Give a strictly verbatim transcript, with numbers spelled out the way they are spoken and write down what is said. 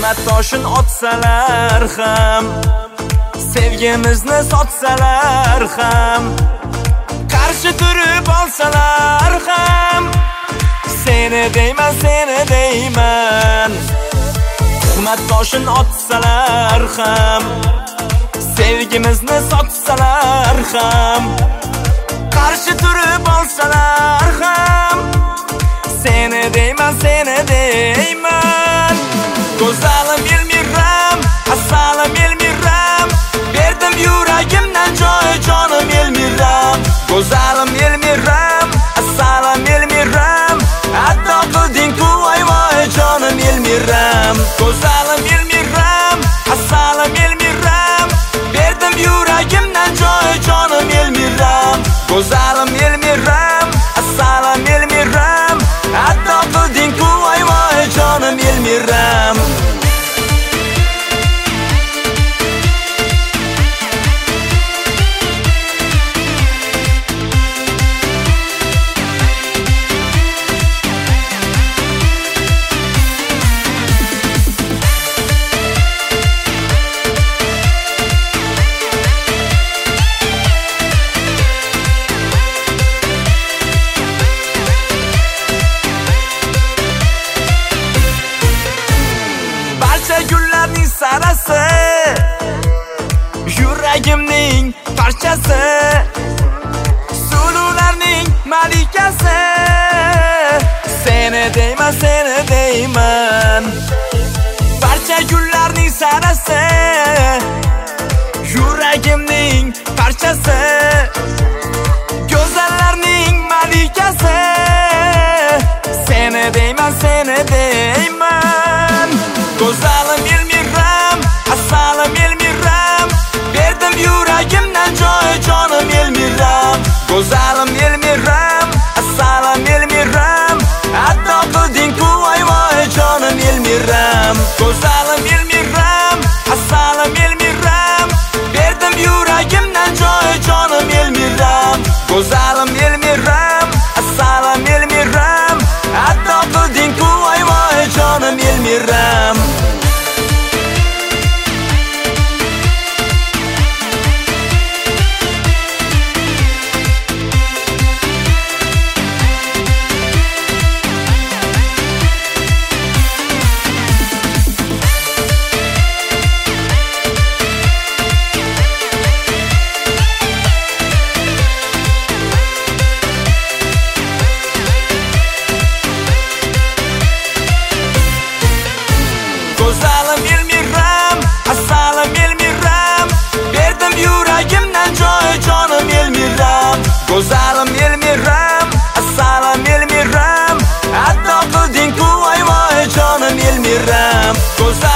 Tuhmat toshin otsalar ham, sevgimizni sotsalar ham, qarshi turib olsalar ham, seni deyman, seni deyman. Tuhmat toshin otsalar ham, sevgimizni sotsalar ham, qarshi turib olsalar ham, seni deyman, seni deyman. Go'zalim Elmiram, asalim Elmiram, berdim yuragimdan joy jonim Elmiram. Go'zalim Elmiram, asalim Elmiram, addo qilding-ku voy voy jonim Elmiram. Go'zalim Elmiram, asalim Elmiram, berdim yuragimdan joy jonim Elmiram. Go'zalim Elmiram, asalim Elmiram, addo qilding-ku voy voy jonim Elmiram. Gullarning sarasi, yuragimning parchasi, sulularning malikasi, seni deyman, seni deyman. Barcha gullarning sarasi, yuragimning parchasi, go'zallarning malikasi, seni deyman, seni deyman. Go'zalim Elmiram, asalim Elmiram, berdim yuragimdan joy jonim Elmiram. Go'zalim Elmiram, asalim Elmiram, addo qilding-ku voy voy jonim Elmiram. Go'zalim Elmiram, asalim Elmiram, berdim yuragimdan joy jonim Elmiram. Go'zalim Elmiram, asalim Elmiram, addo qilding-ku voy voy jonim Elmiram. Go'zalim Elmiram, asalim Elmiram, berdim yuragimdan joy jonim Elmiram. Go'zalim Elmiram, asalim Elmiram, addo qilding-ku voy voy jonim Elmiram.